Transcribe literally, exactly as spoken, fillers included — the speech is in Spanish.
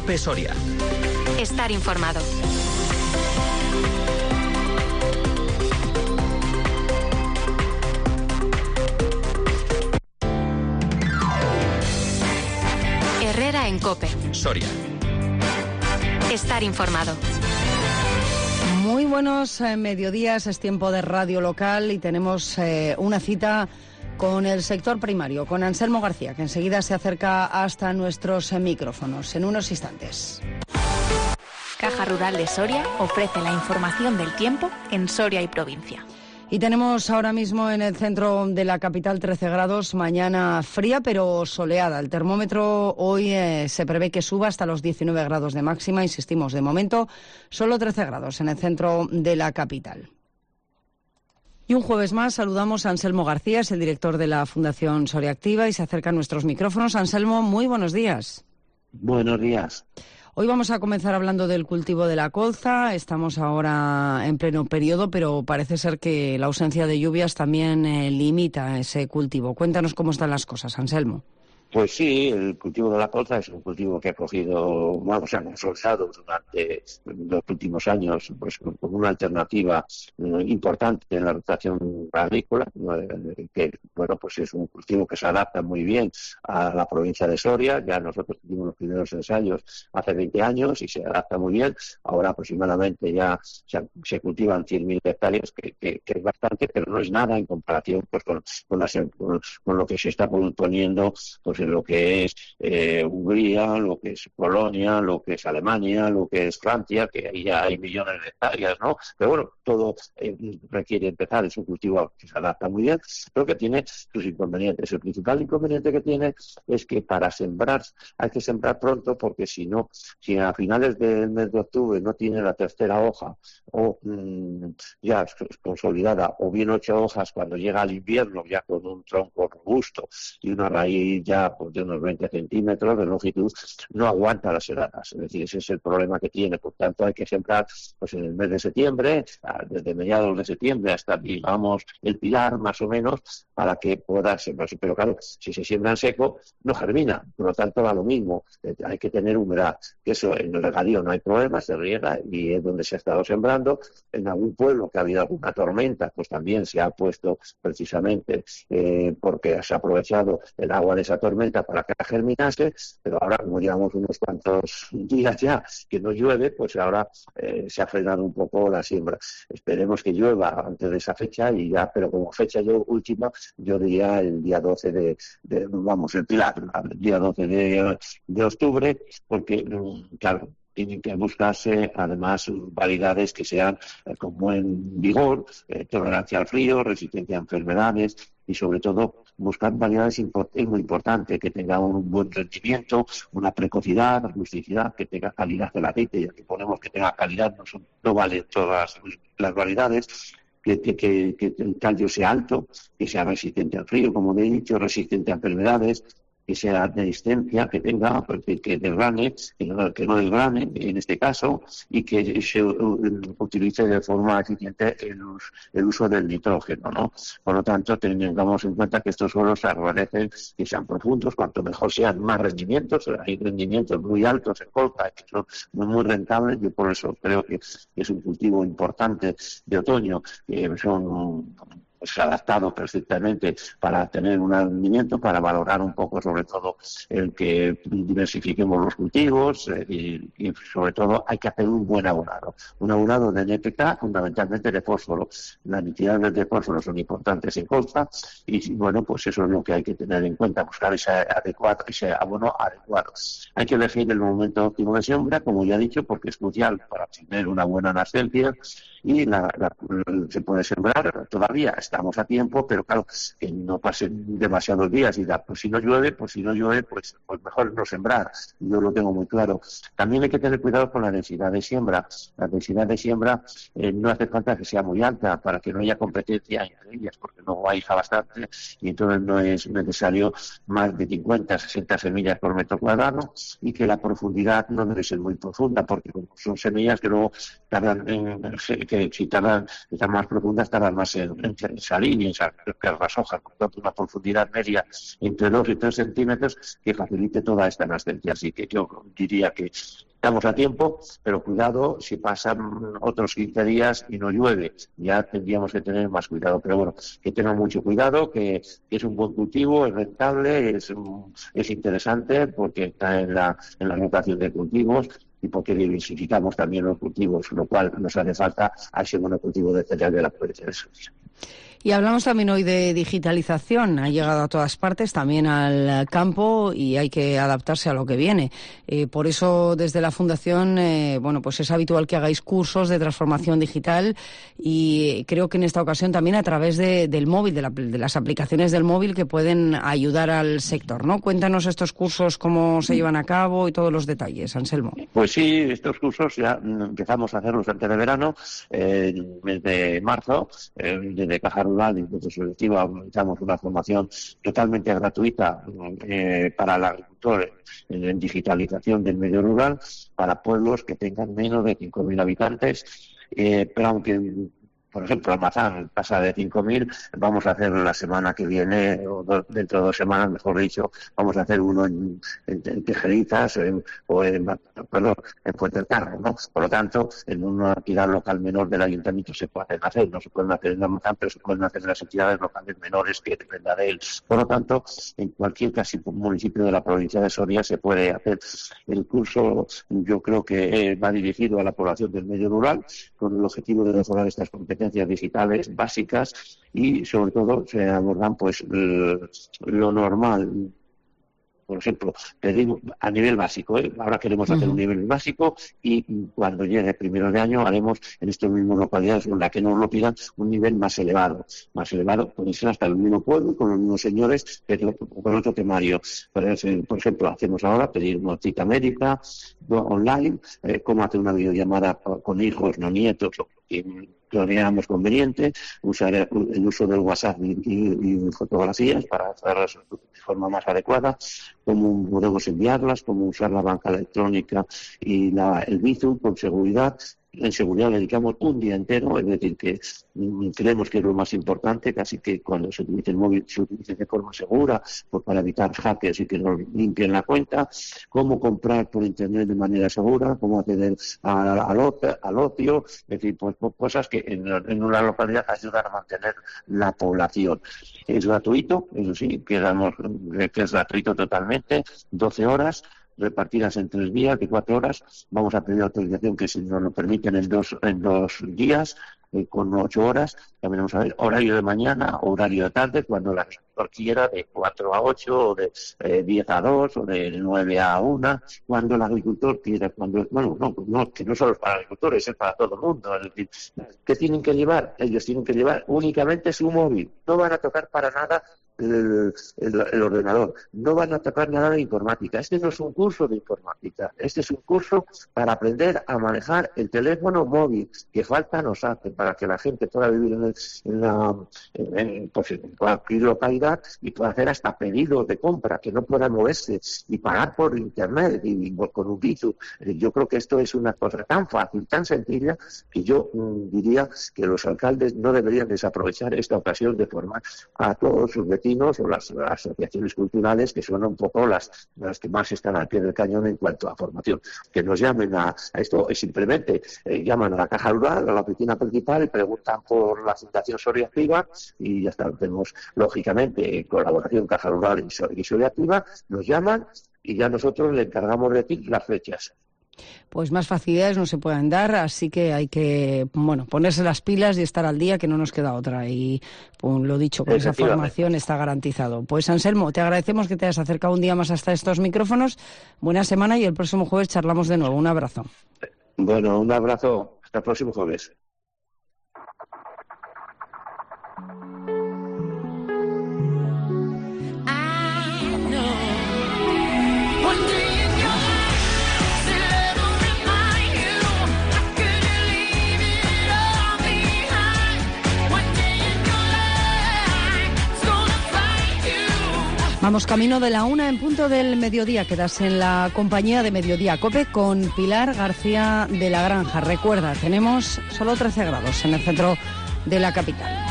COPE Soria. Estar informado. Herrera en COPE Soria. Estar informado. Muy buenos eh, mediodías, es tiempo de radio local y tenemos eh, una cita con el sector primario, con Anselmo García, que enseguida se acerca hasta nuestros eh, micrófonos en unos instantes. Caja Rural de Soria ofrece la información del tiempo en Soria y provincia. Y tenemos ahora mismo en el centro de la capital trece grados, mañana fría pero soleada. El termómetro hoy eh, se prevé que suba hasta los diecinueve grados de máxima, insistimos, de momento solo trece grados en el centro de la capital. Y un jueves más saludamos a Anselmo García, es el director de la Fundación Soria Activa y se acerca a nuestros micrófonos. Anselmo, muy buenos días. Buenos días. Hoy vamos a comenzar hablando del cultivo de la colza. Estamos ahora en pleno periodo, pero parece ser que la ausencia de lluvias también eh, limita ese cultivo. Cuéntanos cómo están las cosas, Anselmo. Pues sí, el cultivo de la colza es un cultivo que ha cogido, bueno, se ha consolidado durante los últimos años, pues con una alternativa eh, importante en la rotación agrícola, eh, que, bueno, pues es un cultivo que se adapta muy bien a la provincia de Soria. Ya nosotros tuvimos los primeros ensayos hace veinte años y se adapta muy bien. Ahora aproximadamente ya se, se cultivan cien mil hectáreas, que, que, que es bastante, pero no es nada en comparación pues con, con, las, con, con lo que se está poniendo pues en lo que es eh, Hungría, lo que es Polonia, lo que es Alemania, lo que es Francia, que ahí ya hay millones de hectáreas, ¿no? Pero bueno, todo eh, requiere empezar, es un cultivo que se adapta muy bien, pero que tiene sus inconvenientes. El principal inconveniente que tiene es que para sembrar hay que sembrar pronto, porque si no, si a finales del mes de octubre no tiene la tercera hoja o mmm, ya consolidada, o bien ocho hojas cuando llega el invierno ya con un tronco robusto y una raíz ya pues, de unos veinte centímetros de longitud, no aguanta las heladas. Es decir, ese es el problema que tiene. Por tanto, hay que sembrar pues en el mes de septiembre, desde mediados de septiembre hasta, digamos, el pilar, más o menos, para que pueda sembrarse. Pero claro, si se siembra en seco, no germina. Por lo tanto, va lo mismo. Hay que tener humedad. Que eso, en el regadío no hay problema, se riega y es donde se ha estado sembrando. En algún pueblo que ha habido alguna tormenta, pues también se ha puesto precisamente eh, porque se ha aprovechado el agua de esa tormenta para que germinase, pero ahora, como llevamos unos cuantos días ya que no llueve, pues ahora eh, se ha frenado un poco la siembra. Esperemos que llueva antes de esa fecha y ya, pero como fecha yo última, yo diría el día doce de, de vamos, el pilar, el día doce de, de octubre, porque, claro, tienen que buscarse además variedades que sean eh, con buen vigor, eh, tolerancia al frío, resistencia a enfermedades y sobre todo buscar variedades import- es muy importante, que tengan un buen rendimiento, una precocidad, rusticidad, que tenga calidad del aceite, ya que ponemos que tenga calidad, no, son, no valen todas las variedades. Que, que, que, que el caldo sea alto, que sea resistente al frío, como he dicho, resistente a enfermedades, que sea de resistencia, que tenga, que, que desgrane, que no, que no desgrane en este caso, y que se uh, utilice de forma eficiente el, el uso del nitrógeno, ¿no? Por lo tanto, tengamos en cuenta que estos suelos se agradecen que sean profundos, cuanto mejor sean más rendimientos. Hay rendimientos muy altos en colza que son muy, muy rentables. Yo por eso creo que es un cultivo importante de otoño, que son pues adaptado perfectamente para tener un rendimiento, para valorar un poco sobre todo el que diversifiquemos los cultivos eh, y, y sobre todo hay que hacer un buen abonado. Un abonado de N P K, fundamentalmente de fósforo. Las nitidades de fósforo son importantes en colza y bueno, pues eso es lo que hay que tener en cuenta, buscar ese adecuado, ese abono adecuado. Hay que elegir el momento óptimo de siembra, como ya he dicho, porque es crucial para tener una buena nascencia y la, la, se puede sembrar todavía. Estamos a tiempo, pero claro, que no pasen demasiados días y da, pues si no llueve, pues si no llueve, pues, pues mejor no sembrar. Yo lo tengo muy claro. También hay que tener cuidado con la densidad de siembra. La densidad de siembra eh, no hace falta que sea muy alta para que no haya competencia entre ellas, porque no hay bastante y entonces no es necesario más de cincuenta, sesenta semillas por metro cuadrado y que la profundidad no debe ser muy profunda, porque son semillas que luego tardan en, que si tardan, están más profundas, tardan más en, en salir y en sacar las hojas, por tanto, una profundidad media entre dos y tres centímetros que facilite toda esta nascencia. Así que yo diría que estamos a tiempo, pero cuidado si pasan otros quince días y no llueve, ya tendríamos que tener más cuidado. Pero bueno, que tengan mucho cuidado, que, que es un buen cultivo, es rentable, es, es interesante porque está en la, en la rotación de cultivos y porque diversificamos también los cultivos, lo cual nos hace falta al segundo cultivo de cereal de la provincia de Soria. Y hablamos también hoy de digitalización. Ha llegado a todas partes, también al campo, y hay que adaptarse a lo que viene. Eh, por eso, desde la Fundación, eh, bueno, pues es habitual que hagáis cursos de transformación digital, y creo que en esta ocasión también a través de, del móvil, de, la, de las aplicaciones del móvil que pueden ayudar al sector, ¿no? Cuéntanos estos cursos, cómo se llevan a cabo y todos los detalles, Anselmo. Pues sí, estos cursos ya empezamos a hacerlos antes de verano, eh, desde marzo, eh, desde Caja Rural y Instituto Selectivo realizamos una formación totalmente gratuita eh, para el agricultor en, en digitalización del medio rural para pueblos que tengan menos de cinco mil habitantes, eh, pero aunque por ejemplo, Almazán pasa de cinco mil, vamos a hacer la semana que viene, o do, dentro de dos semanas, mejor dicho, vamos a hacer uno en, en, en Tijerizas en, o en, perdón, en Fuente del Carro, ¿no? Por lo tanto, en una entidad local menor del ayuntamiento se pueden hacer, no se pueden hacer en Almazán, pero se pueden hacer en las entidades locales menores que dependan de él. Por lo tanto, en cualquier casi municipio de la provincia de Soria se puede hacer el curso. Yo creo que eh, va dirigido a la población del medio rural, con el objetivo de mejorar estas competencias digitales básicas y sobre todo se abordan pues lo normal. Por ejemplo, pedimos a nivel básico, ¿eh? Ahora queremos hacer un nivel básico y cuando llegue primero de año haremos en estas mismas localidades en las que nos lo pidan un nivel más elevado. Más elevado puede ser hasta el mismo pueblo, con los mismos señores, pero con otro temario. Por ejemplo, hacemos ahora pedir una cita médica online, eh, cómo hacer una videollamada con hijos, no nietos, y lo veamos conveniente, usar el uso del WhatsApp y, y, y fotografías para hacerlas de forma más adecuada, cómo podemos enviarlas, cómo usar la banca electrónica y la, el Bizum con seguridad. En seguridad le dedicamos un día entero, es decir, que creemos que es lo más importante, casi que cuando se utilice el móvil se utilice de forma segura, pues para evitar hackers y que nos limpien la cuenta, cómo comprar por internet de manera segura, cómo acceder a, a, al, al ocio, es decir, pues, pues cosas que en, en una localidad ayudan a mantener la población. Es gratuito, eso sí, quedamos que es gratuito totalmente, doce horas, repartidas en tres días de cuatro horas. Vamos a pedir autorización que si nos lo permiten en dos en dos días, eh, con ocho horas. También vamos a ver horario de mañana, horario de tarde, cuando el agricultor quiera, de cuatro a ocho, o de eh, diez a dos, o de nueve a una, cuando el agricultor quiera. Cuando, bueno, no, no, que no solo es para agricultores, es para todo el mundo. Es decir, ¿qué tienen que llevar? Ellos tienen que llevar únicamente su móvil. No van a tocar para nada El, el, el ordenador, no van a tocar nada de informática. Este no es un curso de informática, este es un curso para aprender a manejar el teléfono móvil, que falta nos hace para que la gente pueda vivir en, el, en, la, en, en, pues en cualquier localidad y pueda hacer hasta pedidos de compra, que no puedan moverse y pagar por internet y, y con un Bizum. Yo creo que esto es una cosa tan fácil, tan sencilla, que yo mm, diría que los alcaldes no deberían desaprovechar esta ocasión de formar a todos sus vecinos o las, las asociaciones culturales, que son un poco las, las que más están al pie del cañón en cuanto a formación. Que nos llamen a, a esto, es simplemente eh, llaman a la Caja Rural, a la oficina principal, y preguntan por la Fundación Soria Activa, y ya está. Tenemos, lógicamente, en colaboración Caja Rural y Soria Activa, nos llaman y ya nosotros le encargamos de decir las fechas. Pues más facilidades no se pueden dar, así que hay que, bueno, ponerse las pilas y estar al día, que no nos queda otra. Y pues, lo dicho, con esa formación está garantizado. Pues Anselmo, te agradecemos que te hayas acercado un día más hasta estos micrófonos. Buena semana y el próximo jueves charlamos de nuevo. Un abrazo. Bueno, un abrazo. Hasta el próximo jueves. Vamos camino de la una en punto del mediodía. Quedas en la compañía de Mediodía COPE con Pilar García de la Granja. Recuerda, tenemos solo trece grados en el centro de la capital.